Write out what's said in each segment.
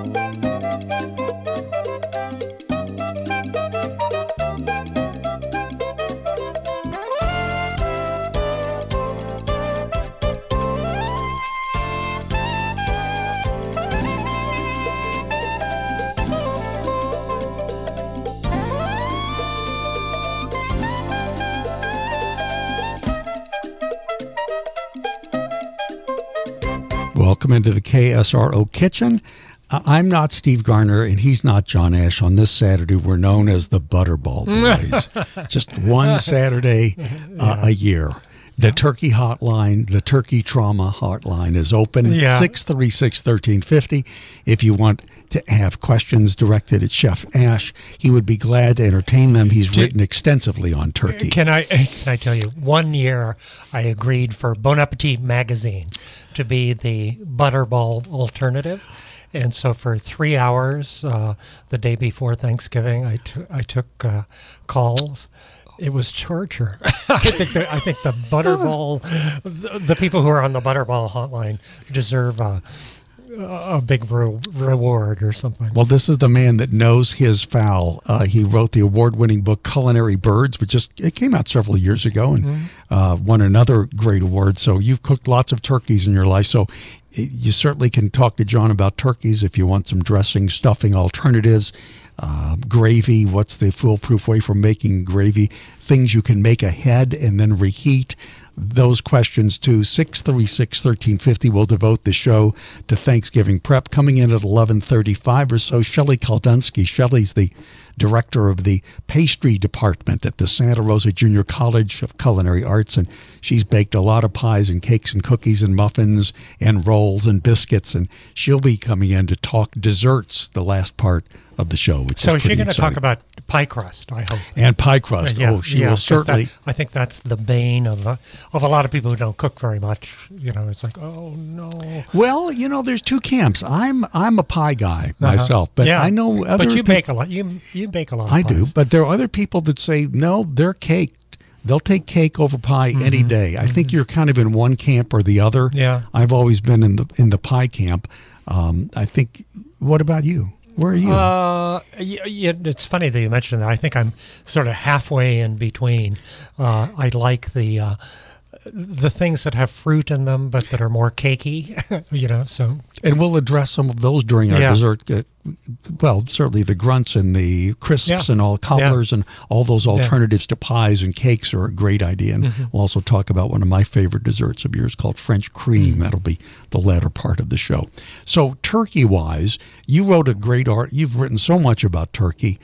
Welcome into the KSRO Kitchen. I'm not Steve Garner, and he's not John Ash. On this Saturday, we're known as the Butterball Boys. Just one Saturday a year. The Turkey Hotline, the Turkey Trauma Hotline is open, 636-1350. If you want to have questions directed at Chef Ash, he would be glad to entertain them. He's written extensively on turkey. Can I tell you, one year I agreed for Bon Appetit magazine to be the Butterball alternative. And so for 3 hours, the day before Thanksgiving, I took calls. It was torture. I think the Butterball, the people who are on the Butterball hotline deserve a big reward or something. Well, this is the man that knows his fowl. He wrote the award-winning book Culinary Birds, which it came out several years ago and won another great award. So you've cooked lots of turkeys in your life. So you certainly can talk to John about turkeys if you want some dressing, stuffing alternatives. Gravy, what's the foolproof way for making gravy, things you can make ahead and then reheat. Those questions to 636-1350. We'll devote the show to Thanksgiving prep. Coming in at 11:35 or so, Shelley Kaldunsky. Shelley's the director of the pastry department at the Santa Rosa Junior College of Culinary Arts, and she's baked a lot of pies and cakes and cookies and muffins and rolls and biscuits, and she'll be coming in to talk desserts the last part of the show. So is she going to talk about pie crust, I hope? And pie crust. She will certainly. I think that's the bane of a lot of people who don't cook very much. It's like, oh no. Well, there's two camps. I'm a pie guy myself, but I know other. But you bake a lot. You bake a lot. I do, but there are other people that say no. They're cake. They'll take cake over pie any day. I think you're kind of in one camp or the other. Yeah. I've always been in the pie camp. I think. What about you? Where are you? It's funny that you mentioned that. I think I'm sort of halfway in between. I like the things that have fruit in them, but that are more cakey. So. And we'll address some of those during our dessert. Well, certainly the grunts and the crisps and all cobblers and all those alternatives to pies and cakes are a great idea. And we'll also talk about one of my favorite desserts of yours called French cream. That'll be the latter part of the show. So turkey-wise, you wrote a great you've written so much about turkey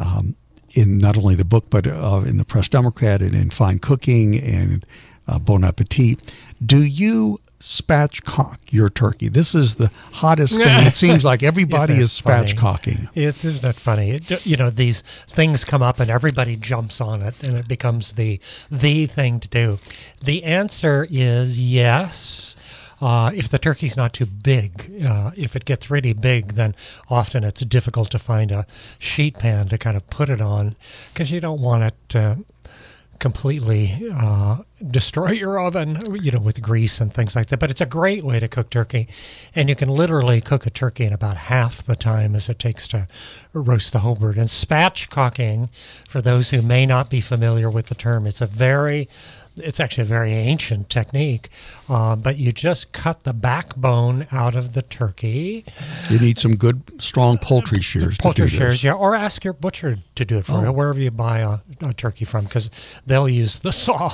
in not only the book, but in the Press Democrat and in Fine Cooking and Bon Appetit. Do you spatchcock your turkey? This is the hottest thing. It seems like everybody is spatchcocking. Isn't that funny? These things come up and everybody jumps on it, and it becomes the thing to do. The answer is yes. If the turkey's not too big. If it gets really big, then often it's difficult to find a sheet pan to kind of put it on, because you don't want it to completely destroy your oven, with grease and things like that. But it's a great way to cook turkey, and you can literally cook a turkey in about half the time as it takes to roast the whole bird. And spatchcocking, for those who may not be familiar with the term, it's actually a very ancient technique, but you just cut the backbone out of the turkey. You need some good, strong poultry shears. Or ask your butcher to do it for you, wherever you buy a turkey from, because they'll use the saw,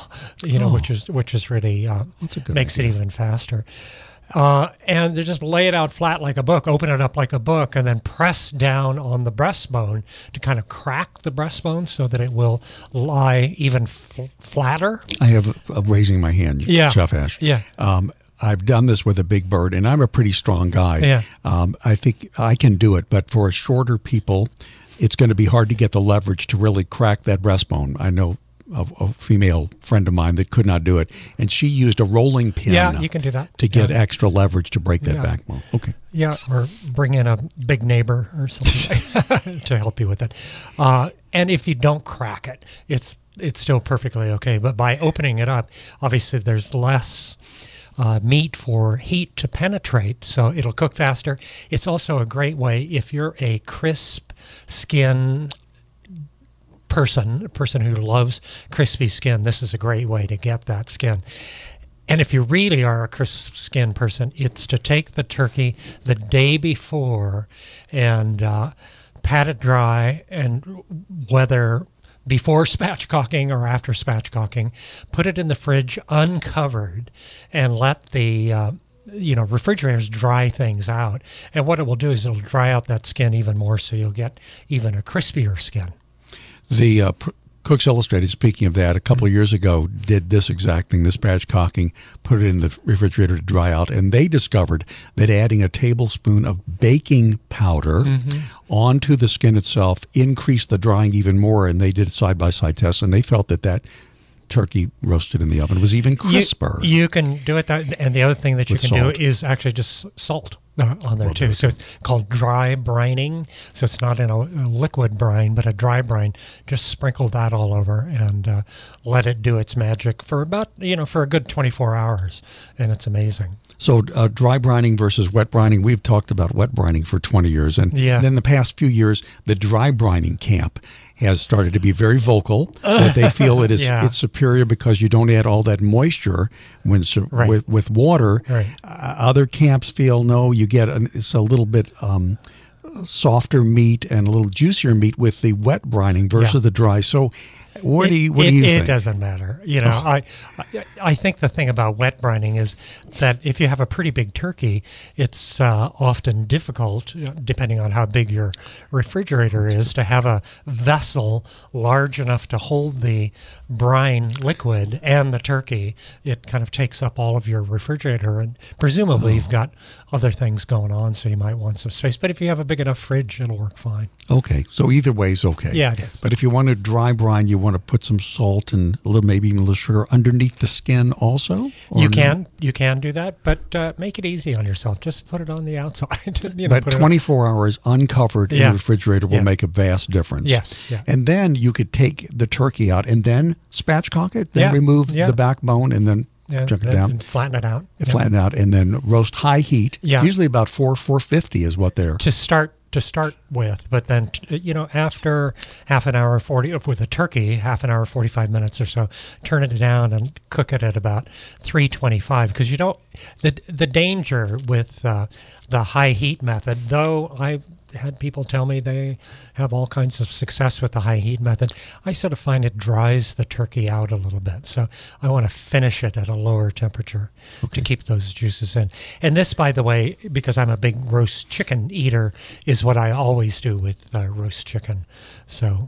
which is really makes it even faster. And they just lay it out flat like a book, open it up like a book, and then press down on the breastbone to kind of crack the breastbone so that it will lie even flatter. I have raising my hand, Chef Ash. Yeah. I've done this with a big bird, and I'm a pretty strong guy. Yeah. I think I can do it, but for shorter people, it's going to be hard to get the leverage to really crack that breastbone. I know a female friend of mine that could not do it, and she used a rolling pin. Yeah, you can do that to get extra leverage to break that backbone. Okay. Yeah, or bring in a big neighbor or something to help you with it. And if you don't crack it, it's still perfectly okay. But by opening it up, obviously there's less meat for heat to penetrate, so it'll cook faster. It's also a great way if you're a crisp skin person, a person who loves crispy skin. This is a great way to get that skin. And if you really are a crisp skin person, it's to take the turkey the day before and pat it dry, and whether before spatchcocking or after spatchcocking, put it in the fridge uncovered and let the refrigerators dry things out. And what it will do is it'll dry out that skin even more, so you'll get even a crispier skin. The Cooks Illustrated, speaking of that, a couple of years ago did this exact thing, this spatchcocking, put it in the refrigerator to dry out, and they discovered that adding a tablespoon of baking powder onto the skin itself increased the drying even more, and they did side-by-side tests, and they felt that turkey roasted in the oven was even crisper. You can do it that, and the other thing that you With can salt. do is actually just salt on there too. So it's called dry brining. So it's not in a liquid brine, but a dry brine. Just sprinkle that all over and let it do its magic for about, for a good 24 hours. And it's amazing. So dry brining versus wet brining, we've talked about wet brining for 20 years. And then the past few years, the dry brining camp has started to be very vocal that they feel it's superior because you don't add all that moisture with water. Right. Other camps feel, no, you get it's a little bit softer meat and a little juicier meat with the wet brining versus the dry. So what do you think? It doesn't matter. I think the thing about wet brining is that if you have a pretty big turkey, it's often difficult, depending on how big your refrigerator is, to have a vessel large enough to hold the brine liquid and the turkey. It kind of takes up all of your refrigerator, and presumably you've got other things going on, so you might want some space. But if you have a big enough fridge, it'll work fine. Okay, so either way is okay. Yeah, it is. But if you want to dry brine, you want to put some salt and maybe even a little sugar underneath the skin also? You can do that, but make it easy on yourself. Just put it on the outside. But 24 hours uncovered in the refrigerator will make a vast difference. Yes. Yeah. And then you could take the turkey out and then spatchcock it, then remove the backbone and then chunk it down. And flatten it out. Flatten it out and then roast high heat. Yeah. Usually about 450 is what they're... To start with, but then after half an hour, with a turkey, half an hour, 45 minutes or so, turn it down and cook it at about 325. Because the danger with the high heat method, though I had people tell me they have all kinds of success with the high heat method, I sort of find it dries the turkey out a little bit. So I want to finish it at a lower temperature to keep those juices in. And this, by the way, because I'm a big roast chicken eater, is what I always do with roast chicken. So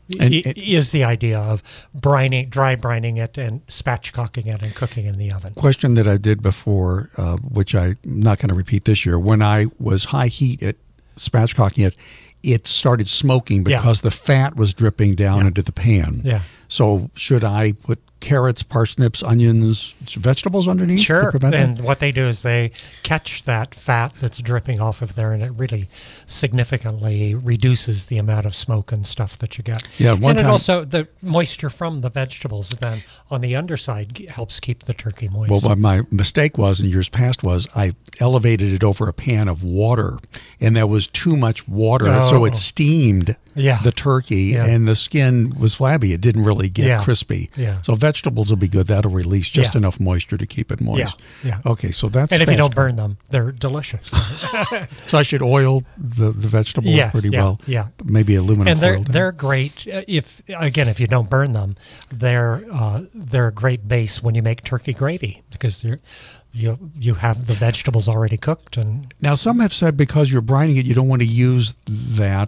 is the idea of dry brining it and spatchcocking it and cooking in the oven. Question that I did before, which I'm not going to repeat this year. When I was high heat at spatchcocking it started smoking because the fat was dripping down into the pan. Yeah. So should I put carrots, parsnips, onions, vegetables underneath to prevent and that? What they do is they catch that fat that's dripping off of there, and it really significantly reduces the amount of smoke and stuff that you get. Yeah, and it also, the moisture from the vegetables then on the underside helps keep the turkey moist. Well, what my mistake was in years past was I elevated it over a pan of water, and that was too much water, so it steamed the turkey, and the skin was flabby. It didn't really get crispy. Yeah. So vegetables will be good. That'll release just enough moisture to keep it moist. Yeah. Okay, so that's... And if you don't burn them, they're delicious. So I should oil the vegetables pretty well. Yeah. Maybe aluminum foil. And they're great. If you don't burn them, they're a great base when you make turkey gravy, because you have the vegetables already cooked. And now some have said because you're brining it, you don't want to use that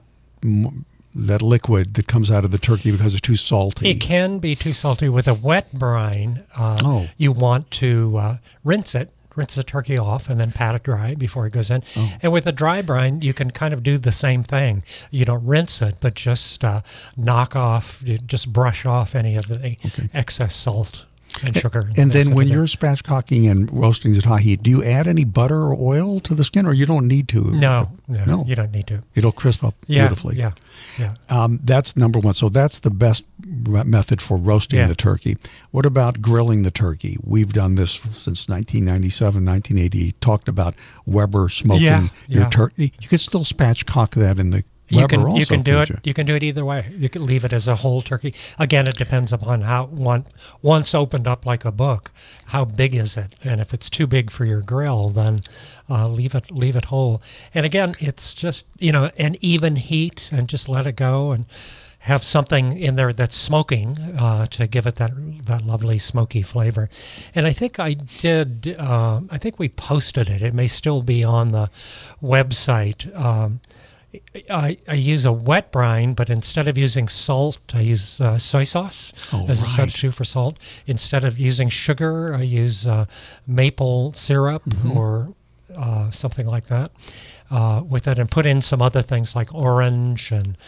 liquid that comes out of the turkey because it's too salty. It can be too salty. With a wet brine, you want to rinse the turkey off and then pat it dry before it goes in. And with a dry brine, you can kind of do the same thing. You don't rinse it, but just brush off any of the excess salt. and sugar. And then when you're you're spatchcocking and roasting at high heat, do you add any butter or oil to the skin, or you don't need to? No, you don't need to. It'll crisp up beautifully. Yeah. That's number one. So that's the best method for roasting the turkey. What about grilling the turkey? We've done this since 1997, 1980. Talked about Weber smoking your turkey. You could still spatchcock that in the Weber also. You can do it. You can do it either way. You can leave it as a whole turkey. Again, it depends upon how once opened up like a book, how big is it? And if it's too big for your grill, then leave it whole. And again, it's just an even heat, and just let it go and have something in there that's smoking to give it that lovely smoky flavor. And I think I did. I think we posted it. It may still be on the website. I use a wet brine, but instead of using salt, I use soy sauce as a substitute for salt. Instead of using sugar, I use maple syrup or something like that with it, and put in some other things like orange and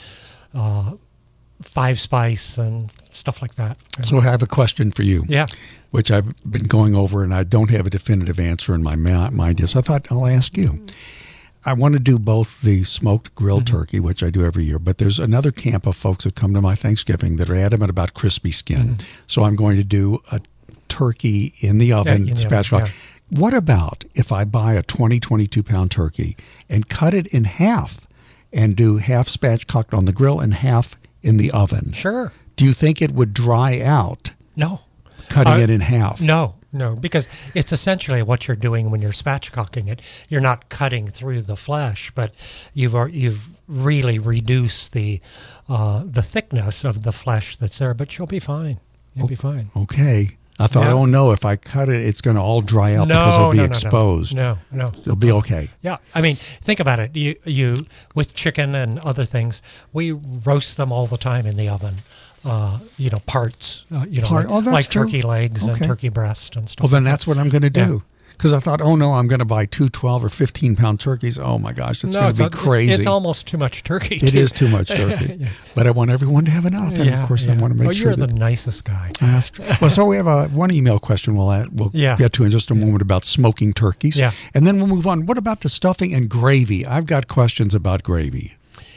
5-spice and stuff like that. So I have a question for you. Yeah. Which I've been going over, and I don't have a definitive answer in my mind. So I thought I'll ask you. I want to do both the smoked grilled turkey, which I do every year, but there's another camp of folks that come to my Thanksgiving that are adamant about crispy skin. So I'm going to do a turkey in the oven, spatchcock. What about if I buy a 22-pound turkey and cut it in half and do half spatchcocked on the grill and half in the oven? Sure. Do you think it would dry out? No. Cutting it in half? No, because it's essentially what you're doing when you're spatchcocking it. You're not cutting through the flesh, but you've really reduced the thickness of the flesh that's there. But you'll be fine. You'll be fine. Okay. I thought, oh no, if I cut it, it's going to all dry out because it'll be exposed. No. It'll be okay. Yeah, I mean, think about it. You with chicken and other things, we roast them all the time in the oven. Parts, like turkey legs and turkey breast and stuff. Well, then that's what I'm going to do. Because I thought, oh no, I'm going to buy 2 12 or 15-pound turkeys. Oh my gosh, it's going to be crazy. It's almost too much turkey. It is too much turkey. But I want everyone to have enough. And of course, I want to make sure you're the nicest guy. Well, so we have one email question we'll get to in just a moment about smoking turkeys. Yeah. And then we'll move on. What about the stuffing and gravy? I've got questions about gravy.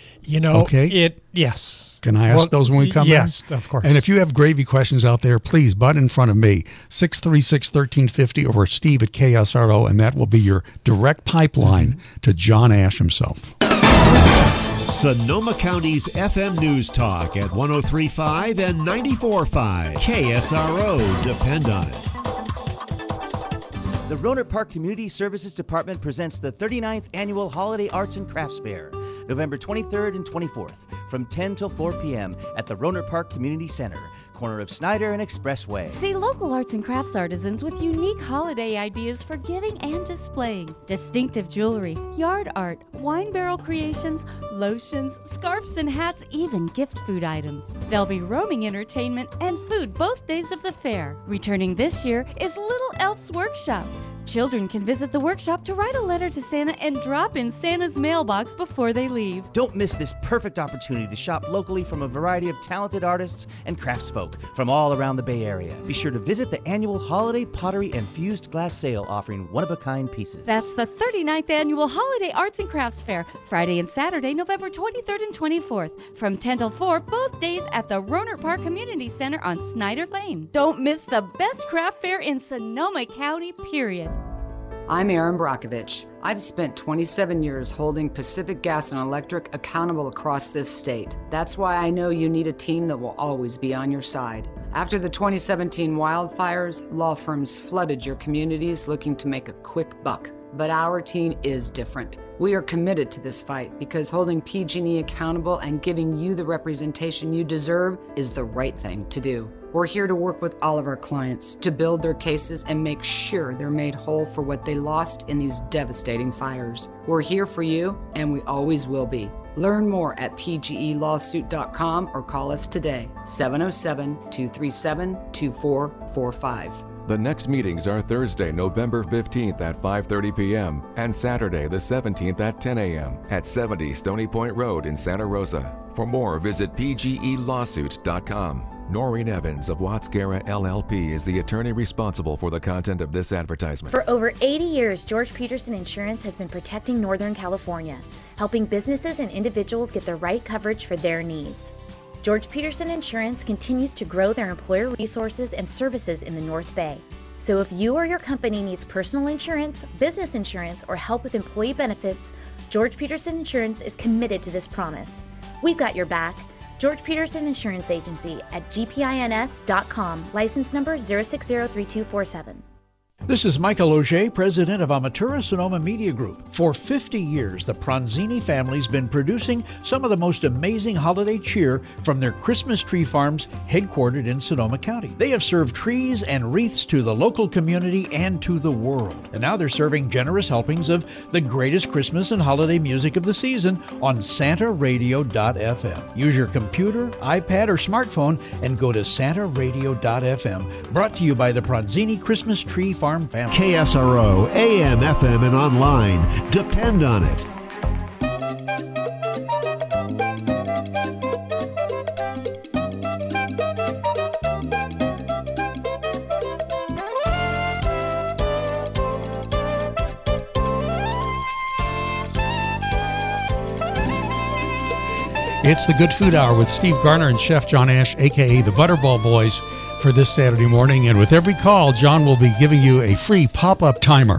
Yes. Can I ask those when we come in? Yes, of course. And if you have gravy questions out there, please butt in front of me, 636-1350 or Steve at KSRO, and that will be your direct pipeline to John Ash himself. Sonoma County's FM News Talk at 103.5 and 94.5. KSRO. Depend on it. The Rohnert Park Community Services Department presents the 39th Annual Holiday Arts and Crafts Fair, November 23rd and 24th, from 10 till 4 p.m. at the Rohnert Park Community Center, corner of Snyder and Expressway. See local arts and crafts artisans with unique holiday ideas for giving and displaying. Distinctive jewelry, yard art, wine barrel creations, lotions, scarves and hats, even gift food items. There'll be roaming entertainment and food both days of the fair. Returning this year is Little Elf's Workshop. Children can visit the workshop to write a letter to Santa and drop in Santa's mailbox before they leave. Don't miss this perfect opportunity to shop locally from a variety of talented artists and craftsfolk from all around the Bay Area. Be sure to visit the annual Holiday Pottery and Fused Glass Sale offering one-of-a-kind pieces. That's the 39th Annual Holiday Arts and Crafts Fair, Friday and Saturday, November 23rd and 24th, from 10 till 4, both days at the Rohnert Park Community Center on Snyder Lane. Don't miss the best craft fair in Sonoma County, period. I'm Erin Brockovich. I've spent 27 years holding Pacific Gas and Electric accountable across this state. That's why I know you need a team that will always be on your side. After the 2017 wildfires, law firms flooded your communities looking to make a quick buck. But our team is different. We are committed to this fight because holding PG&E accountable and giving you the representation you deserve is the right thing to do. We're here to work with all of our clients to build their cases and make sure they're made whole for what they lost in these devastating fires. We're here for you, and we always will be. Learn more at pgelawsuit.com or call us today, 707-237-2445. The next meetings are Thursday, November 15th at 5:30 p.m. and Saturday, the 17th at 10 a.m. at 70 Stony Point Road in Santa Rosa. For more, visit pgelawsuit.com. Noreen Evans of Watts Guerra LLP is the attorney responsible for the content of this advertisement. For over 80 years, George Peterson Insurance has been protecting Northern California, helping businesses and individuals get the right coverage for their needs. George Peterson Insurance continues to grow their employer resources and services in the North Bay. So if you or your company needs personal insurance, business insurance, or help with employee benefits, George Peterson Insurance is committed to this promise. We've got your back. George Peterson Insurance Agency at gpins.com, license number 0603247. This is Michael Auger, president of Amatura Sonoma Media Group. For 50 years, the Pronzini family's been producing some of the most amazing holiday cheer from their Christmas tree farms headquartered in Sonoma County. They have served trees and wreaths to the local community and to the world. And now they're serving generous helpings of the greatest Christmas and holiday music of the season on SantaRadio.fm. Use your computer, iPad, or smartphone and go to SantaRadio.fm. Brought to you by the Pronzini Christmas Tree Farm family. KSRO, AM, FM, and online. Depend on it. It's the Good Food Hour with Steve Garner and Chef John Ash, a.k.a. the Butterball Boys, for this Saturday morning. And with every call, John will be giving you a free pop-up timer.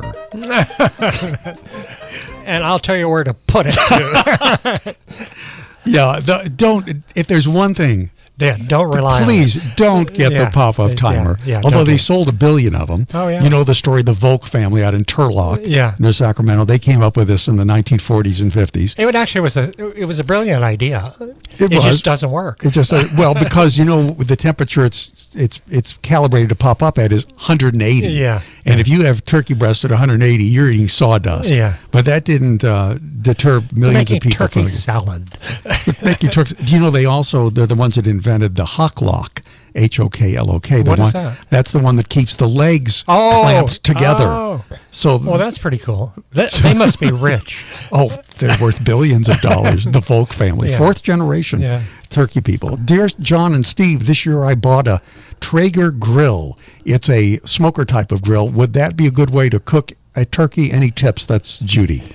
And I'll tell you where to put it. Yeah, if there's one thing, Yeah, don't rely on it. Please don't get the pop-up timer. Although they sold 1 billion of them. Oh, yeah. You know the story, the Volk family out in Turlock, near Sacramento. They came up with this in the 1940s and 50s. It was a brilliant idea. It just doesn't work. It just because the temperature it's calibrated to pop up at is 180. Yeah. And if you have turkey breast at 180, you're eating sawdust. Yeah. But that didn't deter millions of people from turkey salad. Making turkey. Do you know they're the ones that invented the Hocklock, HOKLOK. What is that? That's the one that keeps the legs clamped together. Oh. So that's pretty cool. They must be rich. Oh, they're worth billions of dollars. The Volk family, fourth generation turkey people. Dear John and Steve, this year I bought a Traeger grill. It's a smoker type of grill. Would that be a good way to cook a turkey? Any tips? That's Judy.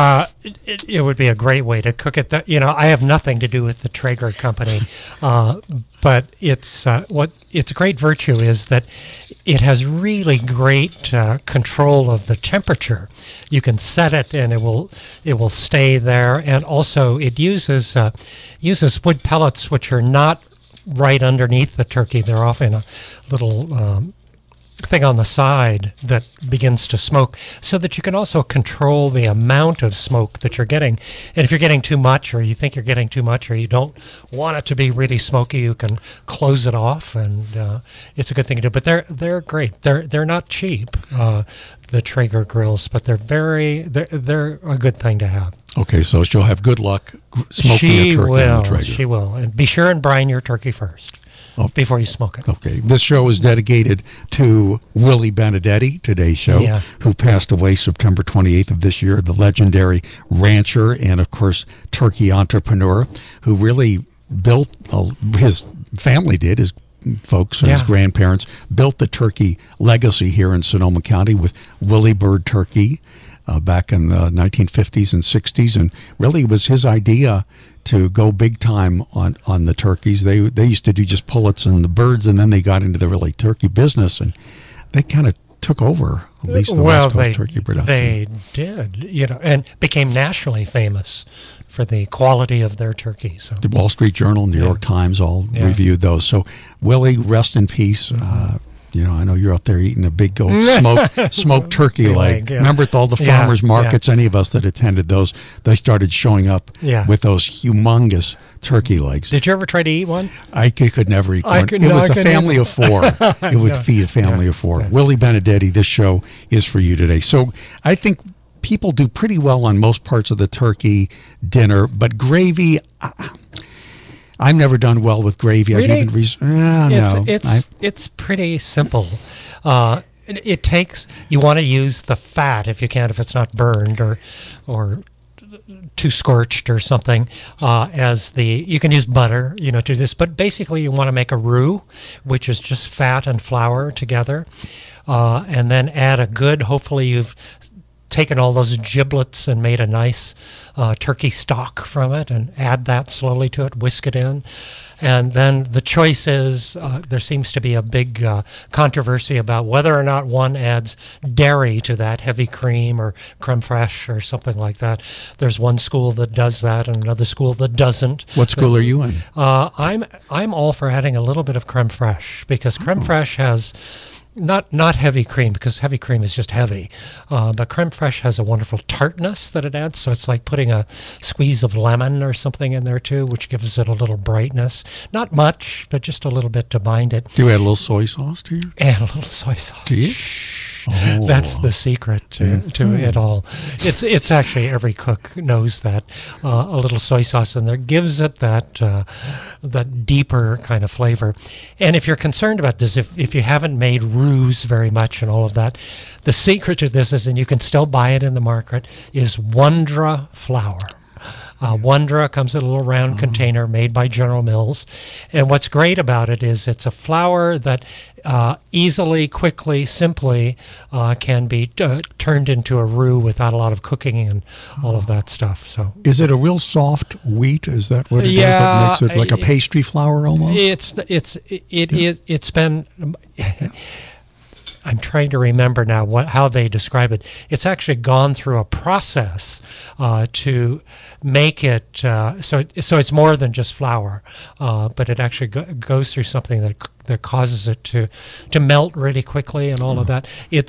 It would be a great way to cook it. I have nothing to do with the Traeger company, but its great virtue is that it has really great control of the temperature. You can set it, and it will stay there. And also, it uses wood pellets, which are not right underneath the turkey. They're off in a little thing on the side that begins to smoke, so that you can also control the amount of smoke that you're getting. And if you're getting too much, or you think you're getting too much, or you don't want it to be really smoky, you can close it off, and it's a good thing to do. But they're great. They're not cheap, the Traeger grills, but they're a good thing to have. Okay, so she'll have good luck smoking a turkey on the Traeger. She will. And be sure and brine your turkey first. Before you smoke it. Okay. This show is dedicated to Willie Benedetti, today's show, who passed away September 28th of this year, the legendary rancher and, of course, turkey entrepreneur who really built, his family did, his folks and his grandparents built the turkey legacy here in Sonoma County with Willie Bird Turkey back in the 1950s and 60s. And really it was his idea to go big time on the turkeys. They used to do just pullets and the birds, and then they got into the really turkey business, and they kind of took over at least the West Coast turkey production. They did, and became nationally famous for the quality of their turkey. So the Wall Street Journal, New York Times all reviewed those. So Willie, rest in peace. I know you're out there eating a big old smoked turkey leg. Remember at all the farmers markets, any of us that attended those, they started showing up with those humongous turkey legs. Did you ever try to eat one? I could never eat one. It was a family of four. It would feed a family of four. Willie Benedetti, this show is for you today. So I think people do pretty well on most parts of the turkey dinner, but gravy... I've never done well with gravy. Really? No. It's pretty simple. it takes, you want to use the fat if you can, if it's not burned or too scorched or something, you can use butter, to do this, but basically you want to make a roux, which is just fat and flour together, and then add hopefully you've taken all those giblets and made a nice turkey stock from it, and add that slowly to it, whisk it in. And then the choice is, there seems to be a big controversy about whether or not one adds dairy to that, heavy cream or creme fraiche or something like that. There's one school that does that and another school that doesn't. What school are you in? I'm all for adding a little bit of creme fraiche, because creme fraiche has not heavy cream, because heavy cream is just heavy, but creme fraiche has a wonderful tartness that it adds, so it's like putting a squeeze of lemon or something in there too, which gives it a little brightness. Not much, but just a little bit to bind it. Do you add a little soy sauce to you? Add a little soy sauce. Do you? Oh. That's the secret to it all. It's actually, every cook knows that a little soy sauce in there gives it that deeper kind of flavor. And if you're concerned about this, if you haven't made roux very much and all of that, the secret to this is, and you can still buy it in the market, is Wondra flour. Wondra comes in a little round container made by General Mills. And what's great about it is it's a flour that easily, quickly, simply can be turned into a roux without a lot of cooking and all of that stuff. So, is it a real soft wheat? Is that what it is that makes it like a pastry flour almost? It's been... I'm trying to remember now how they describe it. It's actually gone through a process to make it so it's more than just flour, but it actually goes through something that causes it to melt really quickly and all of that.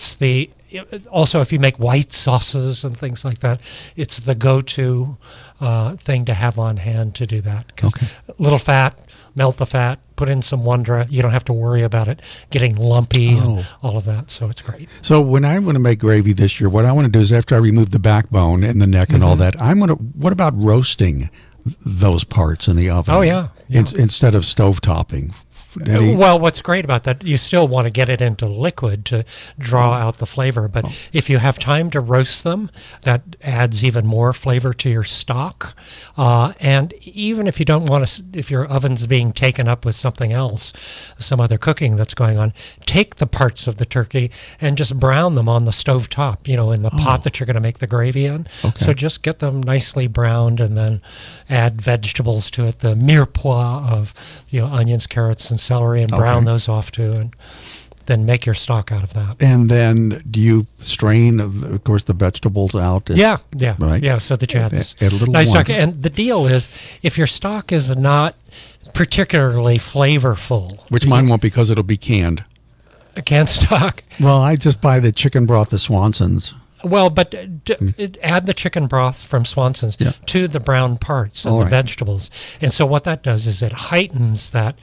Also, if you make white sauces and things like that, it's the go-to thing to have on hand to do that. Okay. Little fat, melt the fat, put in some Wondra. You don't have to worry about it getting lumpy and all of that, so it's great. So when I'm going to make gravy this year, what I want to do is, after I remove the backbone and the neck and all that, what about roasting those parts in the oven? Oh, yeah. Instead of stove topping? Well, what's great about that, you still want to get it into liquid to draw out the flavor, but if you have time to roast them, that adds even more flavor to your stock. And even if you don't want to, if your oven's being taken up with something else, some other cooking that's going on, take the parts of the turkey and just brown them on the stove top, in the pot that you're going to make the gravy in. Okay. So just get them nicely browned and then add vegetables to it, the mirepoix of onions, carrots, and celery, and brown those off too, and then make your stock out of that. And then do you strain, of course, the vegetables out? Yeah. Right? Yeah, so that you have this add a little nice stock. Wondra. And the deal is, if your stock is not particularly flavorful... Which mine won't, because it'll be canned. A canned stock? Well, I just buy the chicken broth, the Swanson's. Well, but add the chicken broth from Swanson's to the brown parts and the vegetables. And so what that does is it heightens that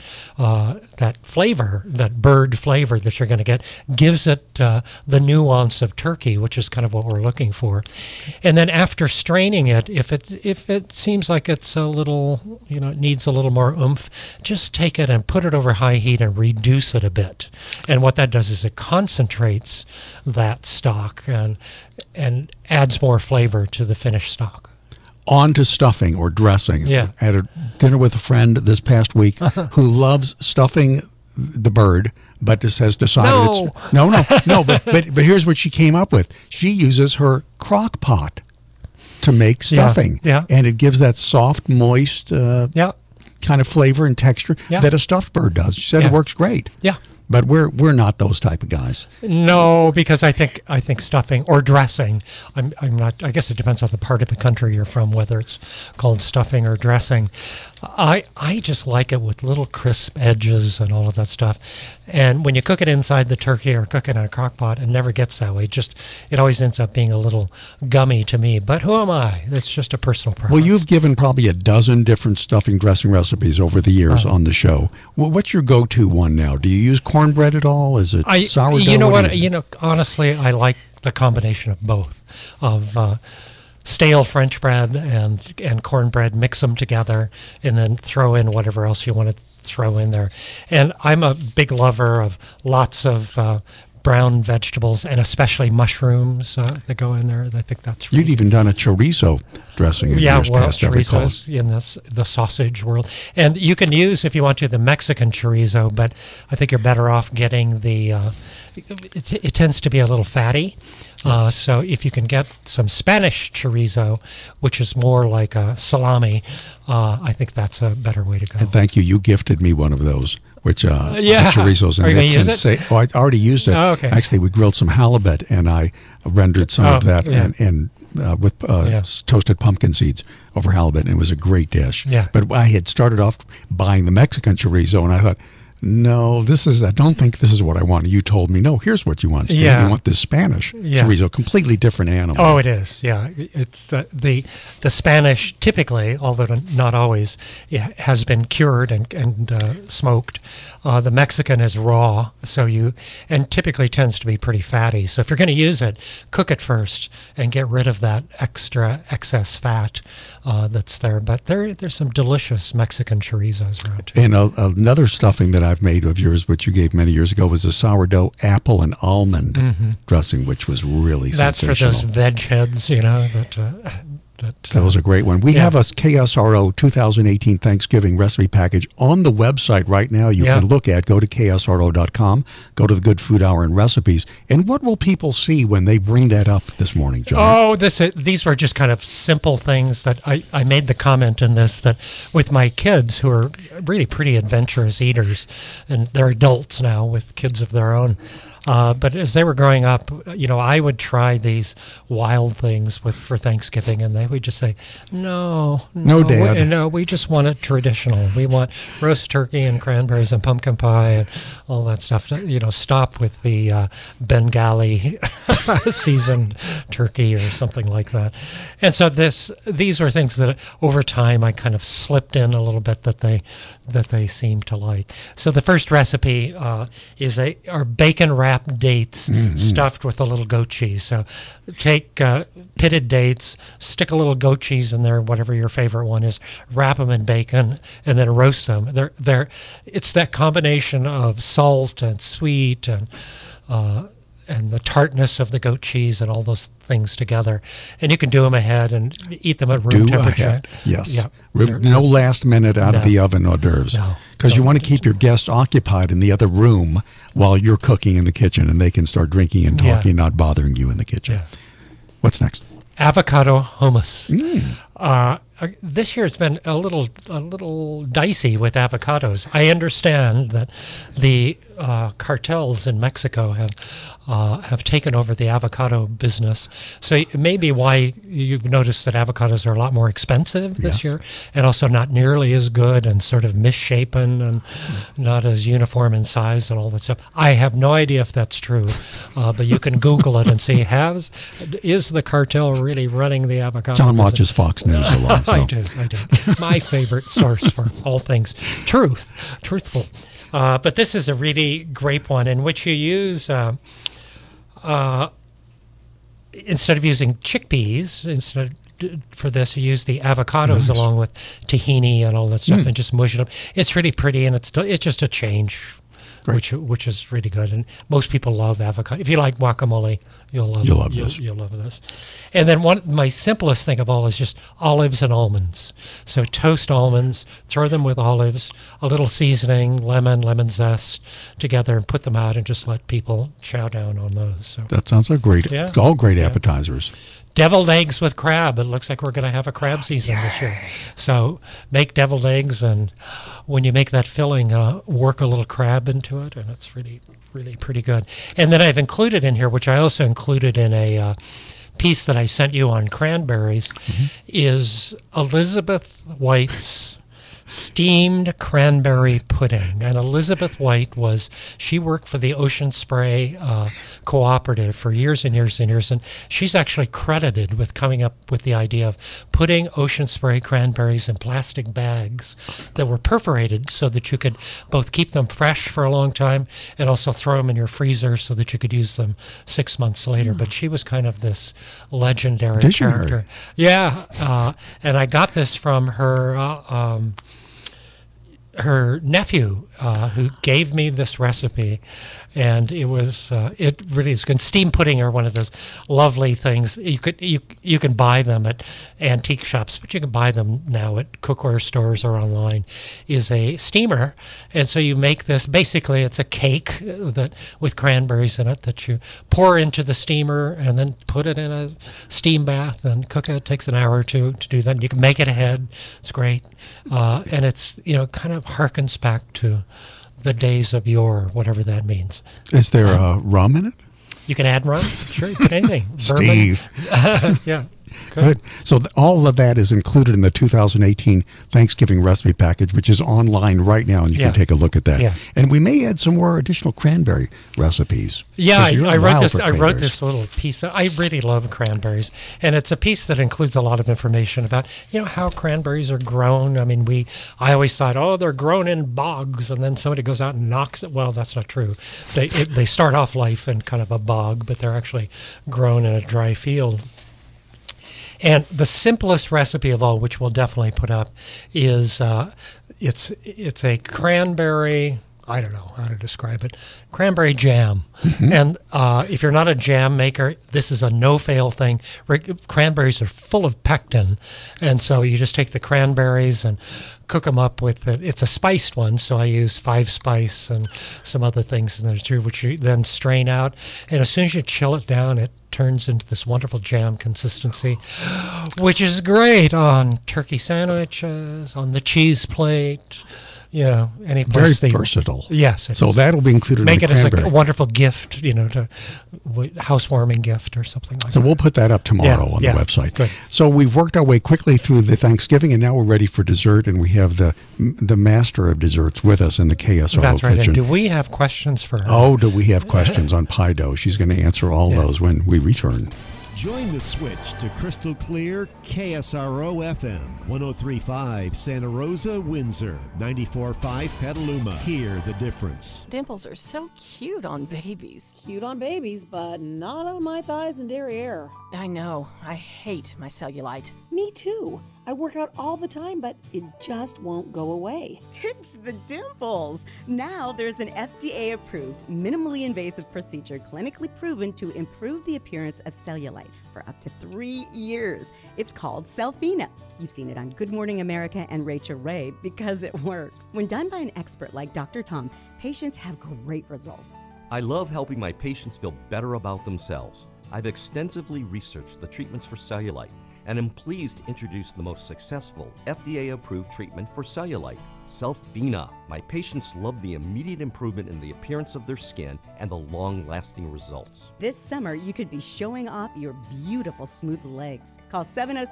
flavor, that bird flavor that you're going to get, gives it the nuance of turkey, which is kind of what we're looking for. And then after straining it, if it seems like it's a little, it needs a little more oomph, just take it and put it over high heat and reduce it a bit. And what that does is it concentrates that stock and adds more flavor to the finished stock. On to stuffing or dressing. Yeah. I had a dinner with a friend this past week who loves stuffing the bird, but just has decided but here's what she came up with. She uses her crock pot to make stuffing. Yeah. And it gives that soft, moist kind of flavor and texture that a stuffed bird does. She said it works great. Yeah. But we're not those type of guys. No, because I think stuffing or dressing. I'm not. I guess it depends on the part of the country you're from, whether it's called stuffing or dressing. I just like it with little crisp edges and all of that stuff. And when you cook it inside the turkey or cook it in a crock pot, it never gets that way. It always ends up being a little gummy to me. But who am I? It's just a personal preference. Well, you've given probably a dozen different stuffing dressing recipes over the years on the show. Well, what's your go-to one now? Do you use cornbread at all? Is it sourdough? You know what? Honestly, I like the combination of both. Of stale French bread and cornbread, mix them together, and then throw in whatever else you want to throw in there. And I'm a big lover of lots of brown vegetables, and especially mushrooms that go in there. I think that's really You'd even done a chorizo dressing in years past, I recall. chorizos in the sausage world. And you can use, if you want to, the Mexican chorizo, but I think you're better off getting the, it tends to be a little fatty. Yes. So if you can get some Spanish chorizo, which is more like a salami, I think that's a better way to go. And thank you. You gifted me one of those, which Yeah. chorizos. And Are you gonna use it? Oh, I already used it. Oh, okay. Actually, we grilled some halibut, and I rendered some of that and with toasted pumpkin seeds over halibut, and it was a great dish. Yeah. But I had started off buying the Mexican chorizo, and I thought, no, I don't think this is what I want. You told me, no, here's what you want. Steve. Yeah. You want this Spanish Yeah. chorizo, completely different animal. Oh, it is. Yeah, it's the Spanish typically, although not always, it has been cured and smoked. The Mexican is raw, and typically tends to be pretty fatty. So if you're going to use it, cook it first and get rid of that excess fat that's there. But there's some delicious Mexican chorizos around too. And another stuffing that I've made of yours, which you gave many years ago, was a sourdough apple and almond dressing, which was really That's sensational. for those veg heads, That was a great one. We have a KSRO 2018 Thanksgiving recipe package on the website right now. You can look at, go to ksro.com, go to the Good Food Hour and recipes. And what will people see when they bring that up this morning, John? Oh, these were just kind of simple things that I made the comment in this that with my kids who are really pretty adventurous eaters, and they're adults now with kids of their own. But as they were growing up, I would try these wild things for Thanksgiving, and they would just say, "No, Dad. We just want it traditional. We want roast turkey and cranberries and pumpkin pie and all that stuff. Stop with the Bengali seasoned turkey or something like that." And so these are things that over time I kind of slipped in a little bit that they seem to like. So the first recipe are bacon wrapped dates stuffed with a little goat cheese. So take pitted dates, stick a little goat cheese in there, whatever your favorite one is, wrap them in bacon, and then roast them. It's that combination of salt and sweet and the tartness of the goat cheese and all those things together. And you can do them ahead and eat them at room temperature. Ahead. Yes. Yeah. No last minute out of the oven hors d'oeuvres. No. Because you want to keep your guests occupied in the other room while you're cooking in the kitchen, and they can start drinking and talking, not bothering you in the kitchen. Yeah. What's next? Avocado hummus. This year it's been a little dicey with avocados. I understand that the cartels in Mexico have taken over the avocado business. So it may be why you've noticed that avocados are a lot more expensive this year, and also not nearly as good and sort of misshapen and not as uniform in size and all that stuff. I have no idea if that's true, but you can Google it and see, is the cartel really running the avocado John business? watches Fox News a lot. So. I do. My favorite source for all things truthful. But this is a really great one in which you use, instead of using chickpeas, for this, you use the avocados along with tahini and all that stuff and just mush it up. It's really pretty, and it's just a change. Which is really good, and most people love avocado. If you like guacamole, you'll love this. And then my simplest thing of all is just olives and almonds. So toast almonds, throw them with olives, a little seasoning, lemon zest together, and put them out, and just let people chow down on those. So that sounds like great. Yeah. It's all great appetizers. Deviled eggs with crab. It looks like we're going to have a crab season this year. So make deviled eggs, and when you make that filling, work a little crab into it, and it's really, really pretty good. And then I've included in here, which I also included in a piece that I sent you on cranberries, is Elizabeth White's steamed cranberry pudding. And Elizabeth White she worked for the Ocean Spray Cooperative for years and years and years, and she's actually credited with coming up with the idea of putting Ocean Spray cranberries in plastic bags that were perforated so that you could both keep them fresh for a long time and also throw them in your freezer so that you could use them 6 months later. But she was kind of this legendary character. Yeah, and I got this from her her nephew who gave me this recipe, and it was it really is good. Steam pudding are one of those lovely things. You can buy them at antique shops, but you can buy them now at cookware stores or online. Is a steamer, and so you make this. Basically, it's a cake that with cranberries in it that you pour into the steamer and then put it in a steam bath and cook it. It takes an hour or two to do that. And you can make it ahead. It's great, and it's kind of harkens back to the days of yore, whatever that means. Is there rum in it? You can add rum. Sure, you can put anything. Steve. Yeah. Good. So all of that is included in the 2018 Thanksgiving recipe package, which is online right now, and you can take a look at that. Yeah. And we may add some more additional cranberry recipes. Yeah, I wrote this little piece. I really love cranberries, and it's a piece that includes a lot of information about how cranberries are grown. I mean, I always thought, they're grown in bogs, and then somebody goes out and knocks it. Well, that's not true. They start off life in kind of a bog, but they're actually grown in a dry field. And the simplest recipe of all, which we'll definitely put up, is it's a cranberry. I don't know how to describe it. Cranberry jam. Mm-hmm. And if you're not a jam maker, this is a no-fail thing. Cranberries are full of pectin, and so you just take the cranberries and cook them up with it. It's a spiced one, so I use 5-spice and some other things in there too, which you then strain out. And as soon as you chill it down, it turns into this wonderful jam consistency, which is great on turkey sandwiches, on the cheese plate. Any very versatile. Yes. So that'll be included Make in the it cranberry. as a wonderful gift, to housewarming gift or something like that. So we'll put that up tomorrow on the website. Good. So we've worked our way quickly through the Thanksgiving, and now we're ready for dessert, and we have the master of desserts with us in the KSRO That's right. kitchen. And do we have questions for her? Oh, do we have questions on pie dough? She's going to answer all those when we return. Join the switch to crystal clear KSRO FM, 103.5 Santa Rosa, Windsor, 94.5 Petaluma. Hear the difference. Dimples are so cute on babies. Cute on babies, but not on my thighs and derriere. I know. I hate my cellulite. Me too. I work out all the time, but it just won't go away. Ditch the dimples. Now there's an FDA-approved, minimally invasive procedure clinically proven to improve the appearance of cellulite for up to 3 years. It's called Selfina. You've seen it on Good Morning America and Rachel Ray because it works. When done by an expert like Dr. Tom, patients have great results. I love helping my patients feel better about themselves. I've extensively researched the treatments for cellulite, and am pleased to introduce the most successful FDA-approved treatment for cellulite, Selfina. My patients love the immediate improvement in the appearance of their skin and the long-lasting results. This summer, you could be showing off your beautiful smooth legs. Call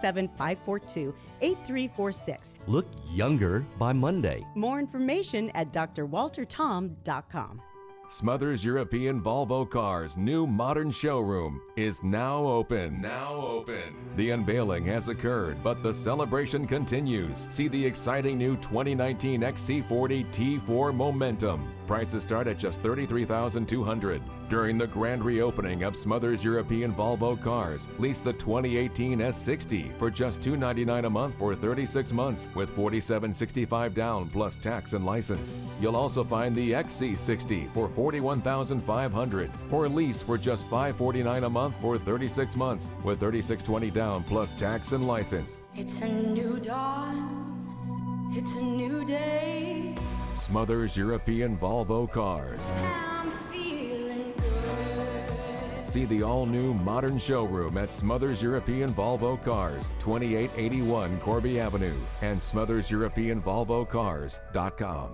707-542-8346. Look younger by Monday. More information at drwaltertom.com. Smothers European Volvo Cars' new modern showroom is now open. The unveiling has occurred, but the celebration continues. See the exciting new 2019 XC40 T4 Momentum. Prices start at just $33,200. During the grand reopening of Smothers European Volvo Cars, lease the 2018 S60 for just $299 a month for 36 months with $47.65 down plus tax and license. You'll also find the XC60 for $41,500 or lease for just $549 a month for 36 months with $36.20 down plus tax and license. It's a new dawn. It's a new day. Smothers European Volvo Cars. I'm feeling good. See the all-new modern showroom at Smothers European Volvo Cars, 2881 Corby Avenue, and SmothersEuropeanVolvoCars.com.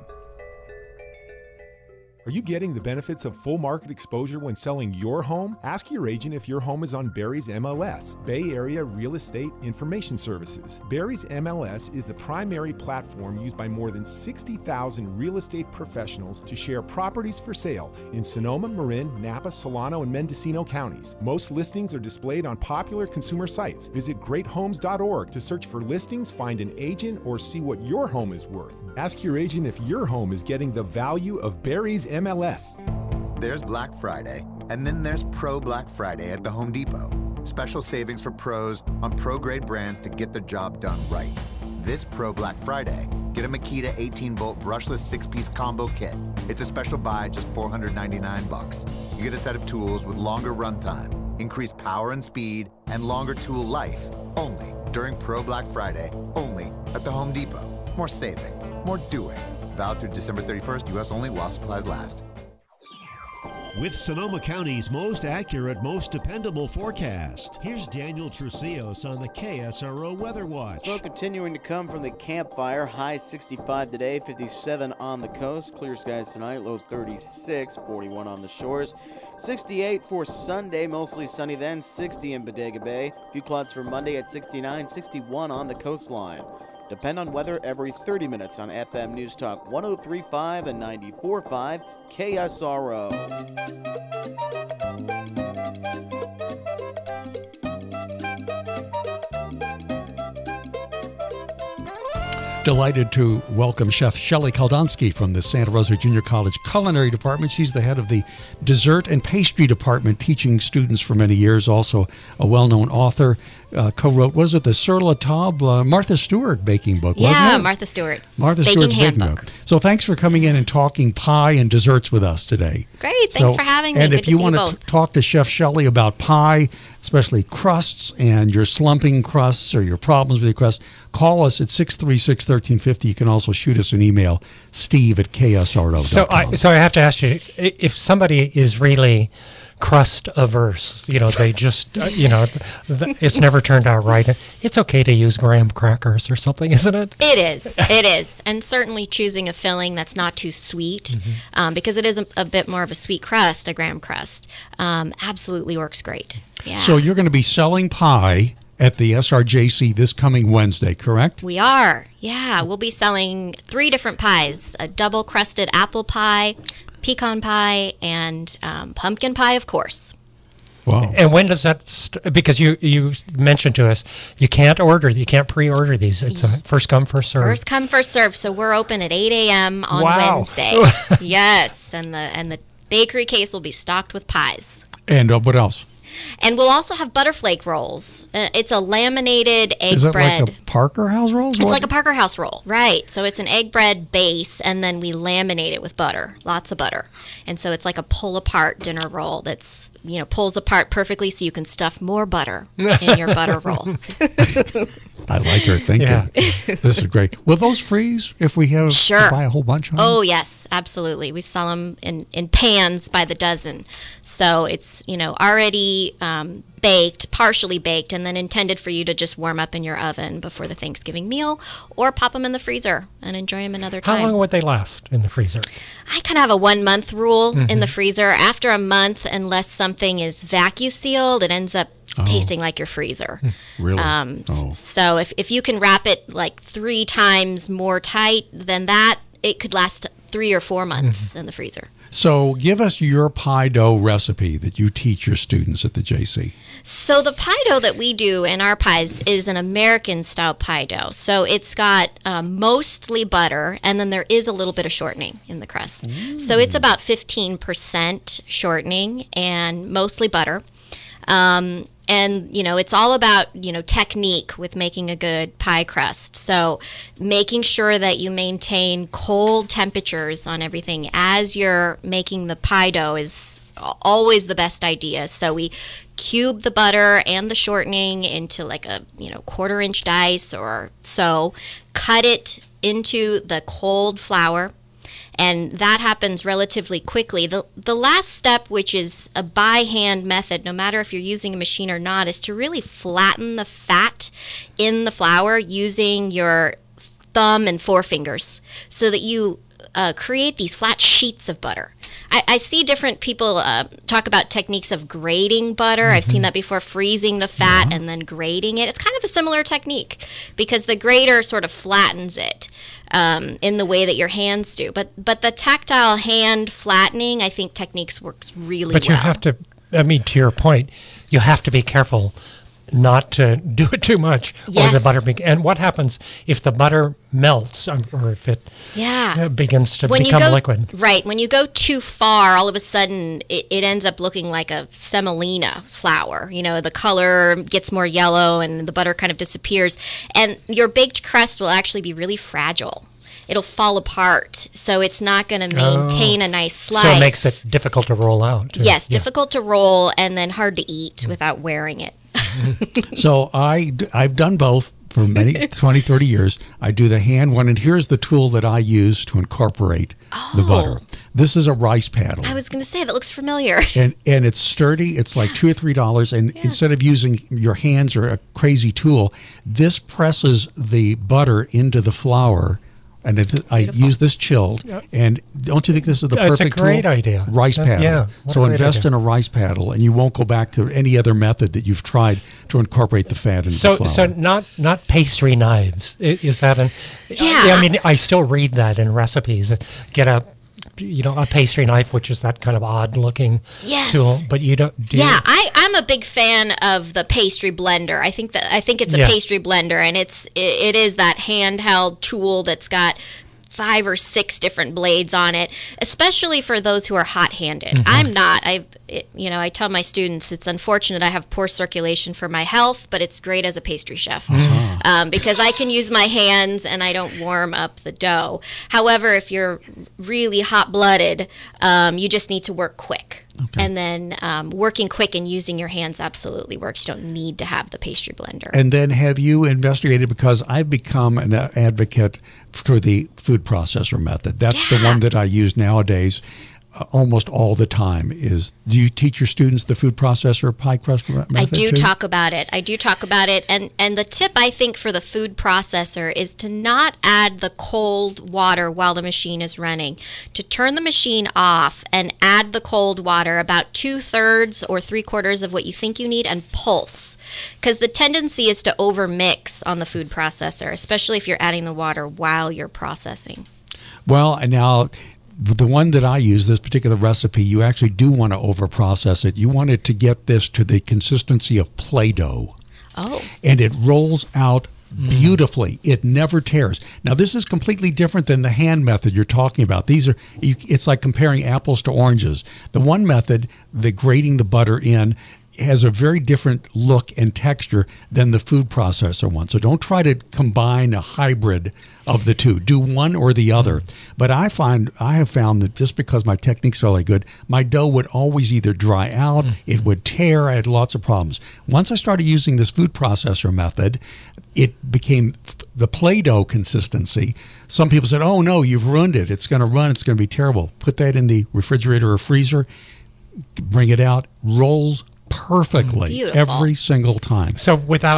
Are you getting the benefits of full market exposure when selling your home? Ask your agent if your home is on Barry's MLS, Bay Area Real Estate Information Services. Barry's MLS is the primary platform used by more than 60,000 real estate professionals to share properties for sale in Sonoma, Marin, Napa, Solano, and Mendocino counties. Most listings are displayed on popular consumer sites. Visit greathomes.org to search for listings, find an agent, or see what your home is worth. Ask your agent if your home is getting the value of Barry's MLS. There's Black Friday, and then there's Pro Black Friday at the Home Depot. Special savings for pros on pro-grade brands to get the job done right. This Pro Black Friday, get a Makita 18-volt brushless 6-piece combo kit. It's a special buy, just $499. You get a set of tools with longer runtime, increased power and speed, and longer tool life. Only during Pro Black Friday, only at the Home Depot. More saving, more doing. Valid through December 31st, U.S. only while supplies last. With Sonoma County's most accurate, most dependable forecast, here's Daniel Trucios on the KSRO Weather Watch. Smoke continuing to come from the campfire. High 65 today, 57 on the coast. Clear skies tonight, low 36, 41 on the shores. 68 for Sunday, mostly sunny then, 60 in Bodega Bay. Few clouds for Monday at 69, 61 on the coastline. Depend on weather every 30 minutes on FM News Talk 103.5 and 94.5 KSRO. Delighted to welcome Chef Shelley Kaldonsky from the Santa Rosa Junior College Culinary Department. She's the head of the Dessert and Pastry Department, teaching students for many years. Also a well-known author, co-wrote, was it the Sur La Table, Martha Stewart baking book, wasn't it? Yeah, Martha Stewart's Stewart's baking handbook. So thanks for coming in and talking pie and desserts with us today. Great, thanks for having me. And Good if to you see want you to both. talk to Chef Shelley about pie, especially crusts and your slumping crusts or your problems with your crust, call us at 636-1350. You can also shoot us an email, steve@ksro.com. So I have to ask you, if somebody is really crust averse, they just, it's never turned out right, it's okay to use graham crackers or something, isn't it? It is. And certainly choosing a filling that's not too sweet, because it is a bit more of a sweet crust, a graham crust, absolutely works great. Yeah. So you're going to be selling pie at the SRJC this coming Wednesday, correct? We are. Yeah, we'll be selling 3 different pies, a double crusted apple pie, pecan pie, and pumpkin pie, of course. Wow. And when does that because you mentioned to us you can't pre-order these. It's a first come, first serve. First come, first serve. So we're open at 8 a.m. on Wednesday. Yes, and the bakery case will be stocked with pies. And what else? And we'll also have butterflake rolls. It's a laminated egg Is it bread. like a Parker House rolls? It's like a Parker House roll, right. So it's an egg bread base, and then we laminate it with butter, lots of butter. And so it's like a pull-apart dinner roll that's, pulls apart perfectly so you can stuff more butter in your butter roll. I like her thinking. Yeah. This is great. Will those freeze if we have to buy a whole bunch of them? Oh, yes, absolutely. We sell them in pans by the dozen. So it's, already baked, partially baked, and then intended for you to just warm up in your oven before the Thanksgiving meal, or pop them in the freezer and enjoy them another time. How long would they last in the freezer? I kind of have a 1-month rule in the freezer. After a month, unless something is vacuum sealed, it ends up tasting like your freezer. Really? So if you can wrap it like 3 times more tight than that, it could last 3 or 4 months in the freezer. So give us your pie dough recipe that you teach your students at the JC. So the pie dough that we do in our pies is an American-style pie dough. So it's got mostly butter, and then there is a little bit of shortening in the crust. So it's about 15% shortening and mostly butter. And, it's all about, technique with making a good pie crust. So making sure that you maintain cold temperatures on everything as you're making the pie dough is always the best idea. So we cube the butter and the shortening into like a, 1/4-inch dice or so, cut it into the cold flour. And that happens relatively quickly. The last step, which is a by hand method, no matter if you're using a machine or not, is to really flatten the fat in the flour using your thumb and forefingers so that you create these flat sheets of butter. I see different people talk about techniques of grating butter. I've seen that before, freezing the fat and then grating it. It's kind of a similar technique because the grater sort of flattens it in the way that your hands do. But the tactile hand flattening, I think techniques works really well. But you have to, to your point, you have to be careful not to do it too much, or the butter. And what happens if the butter melts, or if it begins to become liquid? Right. When you go too far, all of a sudden it ends up looking like a semolina flour. The color gets more yellow and the butter kind of disappears. And your baked crust will actually be really fragile. it'll fall apart. So it's not going to maintain a nice slice. So it makes it difficult to roll out. Too. Yes, difficult to roll and then hard to eat without wearing it. So I've done both for many 20, 30 years. I do the hand one, and here's the tool that I use to incorporate the butter. This is a rice paddle. I was going to say, that looks familiar. And it's sturdy. It's like $2 or $3. And instead of using your hands or a crazy tool, this presses the butter into the flour. And I use this chilled. Yep. And don't you think this is the perfect tool? It's a great idea. Rice paddle. Yeah. So invest in a rice paddle, and you won't go back to any other method that you've tried to incorporate the fat into the flour. So not pastry knives. Is that an? Yeah. I mean, I still read that in recipes. Get a pastry knife, which is that kind of odd looking tool, but you don't. I'm a big fan of the pastry blender. I think it's a pastry blender, and it is that handheld tool that's got 5 or 6 different blades on it, especially for those who are hot-handed. I'm not. I tell my students it's unfortunate I have poor circulation for my health, but it's great as a pastry chef because I can use my hands and I don't warm up the dough. However, if you're really hot-blooded, you just need to work quick. Okay. And then working quick and using your hands absolutely works. You don't need to have the pastry blender. And then have you investigated, because I've become an advocate for the food processor method. That's the one that I use nowadays almost all the time. Do you teach your students the food processor pie crust method? I do too? talk about it. And the tip, I think, for the food processor is to not add the cold water while the machine is running. To turn the machine off and add the cold water about 2/3 or 3/4 of what you think you need, and pulse. Because the tendency is to overmix on the food processor, especially if you're adding the water while you're processing. Well, and now the one that I use, this particular recipe, you actually do want to over-process it. You want it to get this to the consistency of Play-Doh. Oh. And it rolls out beautifully. It never tears. Now, this is completely different than the hand method you're talking about. It's like comparing apples to oranges. The one method, the grating the butter in, has a very different look and texture than the food processor one. So don't try to combine a hybrid of the two. Do one or the other. But I have found that just because my technique's really good, my dough would always either dry out, it would tear. I had lots of problems. Once I started using this food processor method, it became the Play-Doh consistency. Some people said, oh no, you've ruined it. It's going to run. It's going to be terrible. Put that in the refrigerator or freezer, bring it out, rolls perfectly. Beautiful. Every single time. So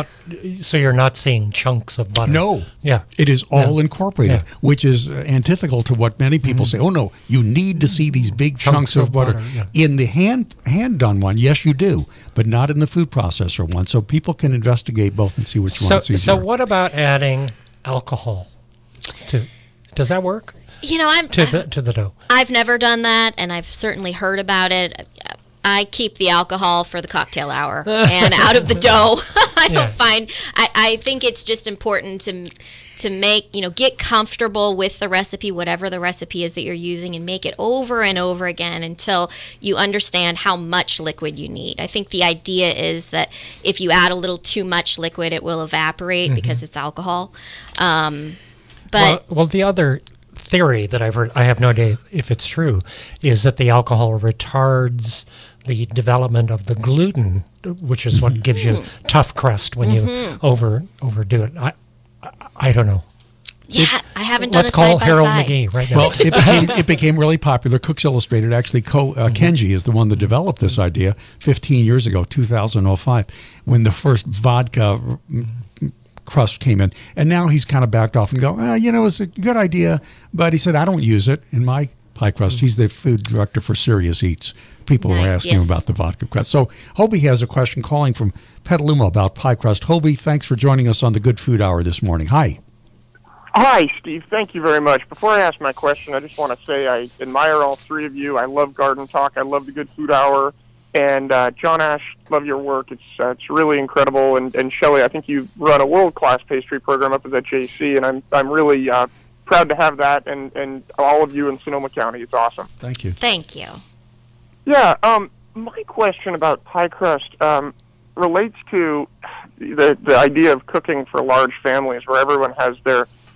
you're not seeing chunks of butter. No. Yeah. It is all incorporated, which is antithetical to what many people say. Oh no, you need to see these big chunks of butter. In the hand done one, yes you do, but not in the food processor one. So people can investigate both and see which one is easier. So what about adding alcohol does that work? To the dough. I've never done that, and I've certainly heard about it. I keep the alcohol for the cocktail hour and out of the dough. I think it's just important to make, get comfortable with the recipe, whatever the recipe is that you're using, and make it over and over again until you understand how much liquid you need. I think the idea is that if you add a little too much liquid, it will evaporate because it's alcohol. Well, the other theory that I've heard, I have no idea if it's true, is that the alcohol retards the development of the gluten, which is what gives you tough crust when you overdo it. I don't know. Yeah, I haven't done Let's call Harold McGee right now. Well, it became really popular. Cooks Illustrated, actually, Kenji is the one that developed this idea 15 years ago, 2005, when the first vodka crust came in. And now he's kind of backed off and go, it's a good idea. But he said, I don't use it in my pie crust. He's the food director for Serious Eats. People are asking him about the vodka crust. So Hobie has a question calling from Petaluma about pie crust. Hobie, thanks for joining us on the Good Food Hour this morning. Hi. Hi, Steve. Thank you very much. Before I ask my question, I just want to say I admire all three of you. I love Garden Talk. I love the Good Food Hour. And John Ash, love your work. It's really incredible. And Shelley, I think you run a world-class pastry program up at JC, and I'm really proud to have that and all of you in Sonoma County. It's awesome. Thank you. Thank you. Yeah, my question about pie crust relates to the idea of cooking for large families where everyone has their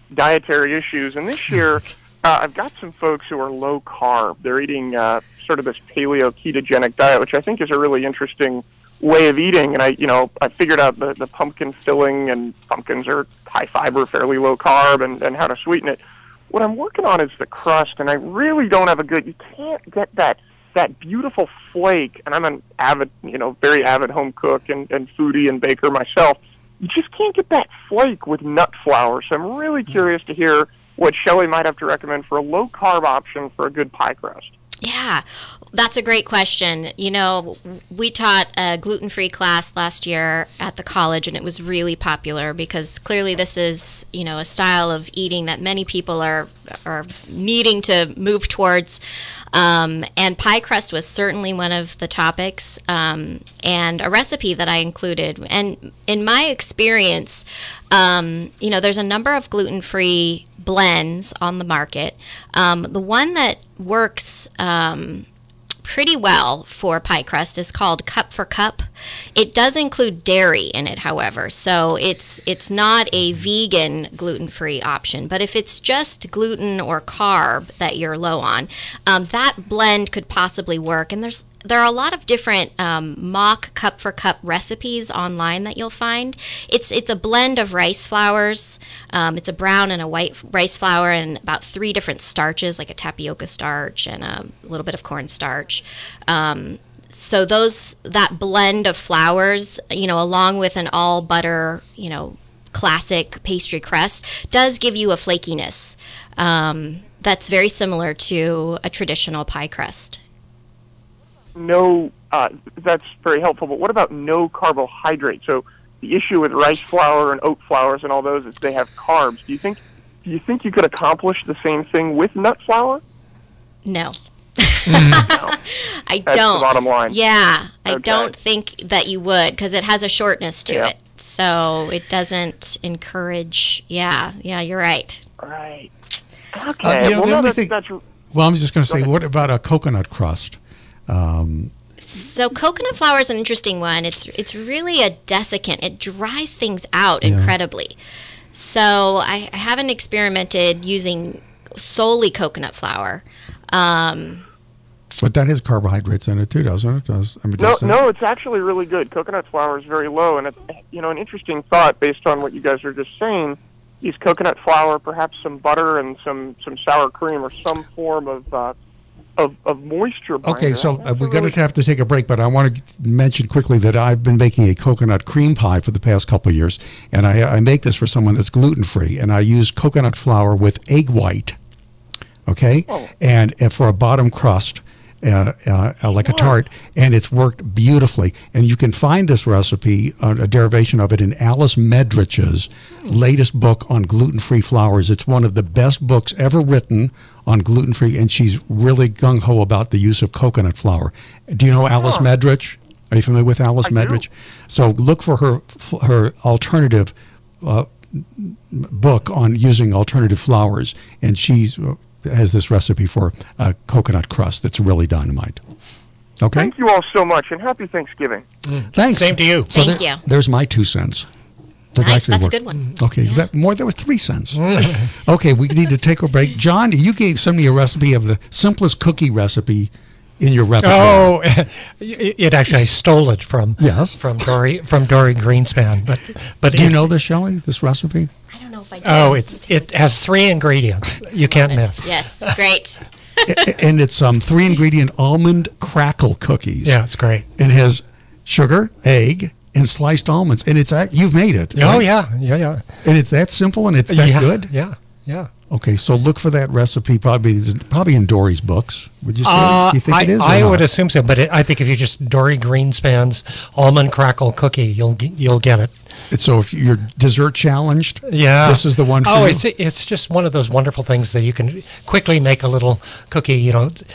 dietary issues. And this year, I've got some folks who are low carb. They're eating sort of this paleo ketogenic diet, which I think is a really interesting way of eating. And I figured out the pumpkin filling, and pumpkins are high fiber, fairly low carb, and how to sweeten it. What I'm working on is the crust, and I really don't have you can't get that beautiful flake. And I'm an avid, very avid home cook and foodie and baker myself. You just can't get that flake with nut flour. So I'm really curious to hear what Shelley might have to recommend for a low-carb option for a good pie crust. Yeah, that's a great question. We taught a gluten-free class last year at the college, and it was really popular because clearly this is, a style of eating that many people are needing to move towards. And pie crust was certainly one of the topics, and a recipe that I included. And in my experience, there's a number of gluten-free blends on the market. The one that works pretty well for pie crust is called Cup for Cup. It does include dairy in it, however, so it's not a vegan gluten-free option. But if it's just gluten or carb that you're low on, that blend could possibly work. And there are a lot of different mock Cup for Cup recipes online that you'll find. It's a blend of rice flours. It's a brown and a white rice flour and about 3 different starches, like a tapioca starch and a little bit of corn starch. So that blend of flours, along with an all butter, classic pastry crust, does give you a flakiness that's very similar to a traditional pie crust. No, that's very helpful. But what about no carbohydrate? So the issue with rice flour and oat flours and all those is they have carbs. Do you think you could accomplish the same thing with nut flour? No. No. I That's don't. the bottom line. Yeah, I Okay. don't think that you would, because it has a shortness to Yeah. it. So it doesn't encourage. Yeah, you're right. Right. Okay. the only thing. Well, I'm just going to say, ahead. what about a coconut crust? So coconut flour is an interesting one. It's really a desiccant. It dries things out incredibly. So I haven't experimented using solely coconut flour. But that has carbohydrates in it too, doesn't it? No, it's actually really good. Coconut flour is very low, and it's, an interesting thought based on what you guys are just saying. Is coconut flour, perhaps some butter and some sour cream or some form of moisture binder. Okay, so we're going to have to take a break, but I want to mention quickly that I've been making a coconut cream pie for the past couple of years, and I make this for someone that's gluten-free, and I use coconut flour with egg white, okay, and for a bottom crust, like a tart, and it's worked beautifully. And you can find this recipe, a derivation of it, in Alice Medrich's latest book on gluten-free flours. It's one of the best books ever written on gluten-free, and she's really gung-ho about the use of coconut flour. Do you know Alice Medrich? Are you familiar with Alice Medrich? So look for her alternative book on using alternative flours, and she's has this recipe for coconut crust that's really dynamite. Okay? Thank you all so much, and happy Thanksgiving. Thanks. Same to you. So Thank you. There's my 2 cents. Nice, that's a good one. Okay, that was 3 cents. Okay, we need to take a break. John, you gave somebody a recipe of the simplest cookie recipe in your repertoire. Oh, it actually, I stole it from Dory Greenspan. But do you know this, Shelley? This recipe? I don't know if I do. Oh, it has 3 ingredients you can't miss. Yes, great. And it's 3-ingredient almond crackle cookies. Yeah, it's great. It has sugar, egg, and sliced almonds, and you've made it. Oh right? yeah. And it's that simple, and it's that good. Yeah. Okay, so look for that recipe. Probably in Dory's books. Would you say? Do you think it is? I would assume so, but I think if you just Dory Greenspan's almond crackle cookie, you'll get it. So if you're dessert challenged, this is the one for you. It's just one of those wonderful things that you can quickly make a little cookie.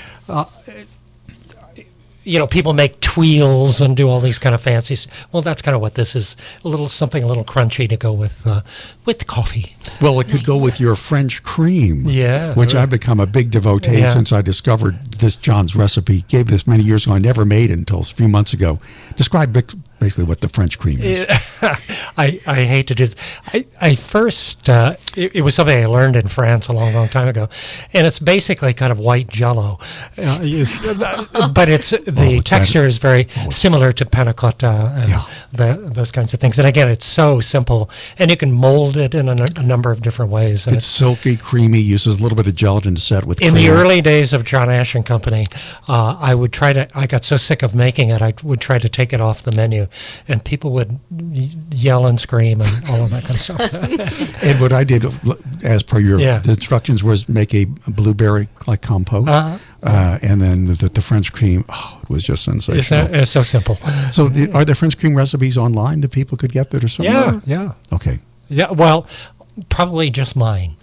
People make tuiles and do all these kind of fancies. Well, that's kind of what this is. Something a little crunchy to go with coffee. Well, it could go with your French cream, which I've become a big devotee since I discovered this John's recipe. Gave this many years ago. I never made it until a few months ago. Describe basically what the French cream is. I hate to do this. I first, it was something I learned in France a long time ago, and it's basically kind of white Jell-O, but the texture is very similar to panna cotta and those kinds of things. And again, it's so simple, and you can mold it in a number of different ways. And it's silky, creamy, uses a little bit of gelatin to set with in cream. the early days of John Ash and Company, I got so sick of making it, I would try to take it off the menu, and people would yell and scream and all of that kind of stuff. And what I did, as per your instructions, was make a blueberry like compote, and then the French cream. Oh, it was just sensational. It's so simple. So, are there French cream recipes online that people could get that or something? Yeah. Okay. Yeah. Well, probably just mine.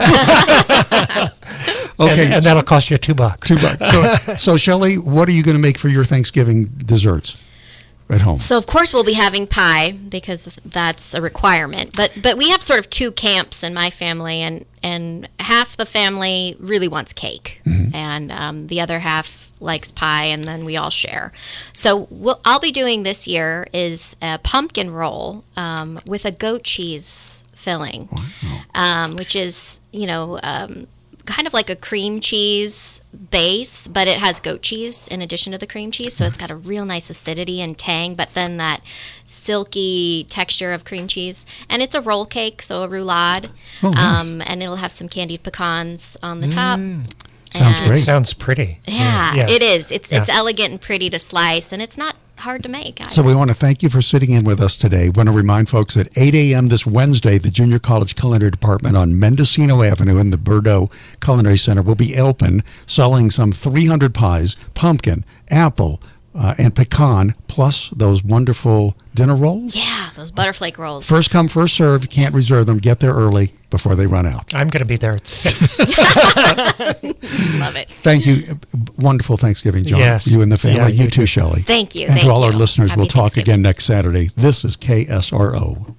Okay, and that'll cost you $2. $2. So Shelley, what are you going to make for your Thanksgiving desserts at home? So of course we'll be having pie because that's a requirement. But we have sort of two camps in my family, and half the family really wants cake, and the other half likes pie, and then we all share. So what I'll be doing this year is a pumpkin roll with a goat cheese filling, which is kind of like a cream cheese base, but it has goat cheese in addition to the cream cheese, so it's got a real nice acidity and tang, but then that silky texture of cream cheese. And it's a roll cake, so a roulade, and it'll have some candied pecans on the top. Sounds great. It sounds pretty. Yeah, it is. It's elegant and pretty to slice, and it's not hard to make either. So we want to thank you for sitting in with us today. We want to remind folks that 8 a.m. this Wednesday, the Junior College Culinary Department on Mendocino Avenue in the Bordeaux Culinary Center will be open, selling some 300 pies, pumpkin, apple, and pecan, plus those wonderful dinner rolls. Yeah, those butterflake rolls. First come, first serve. You can't reserve them. Get there early before they run out. I'm going to be there at 6. Love it. Thank you. Wonderful Thanksgiving, John. Yes. You and the family. Yeah, you too, Shelley. Thank you. And Thank to all you. our listeners, Happy we'll talk Thanksgiving. again next Saturday. This is KSRO.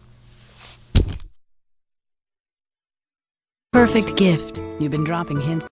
Perfect gift. You've been dropping hints.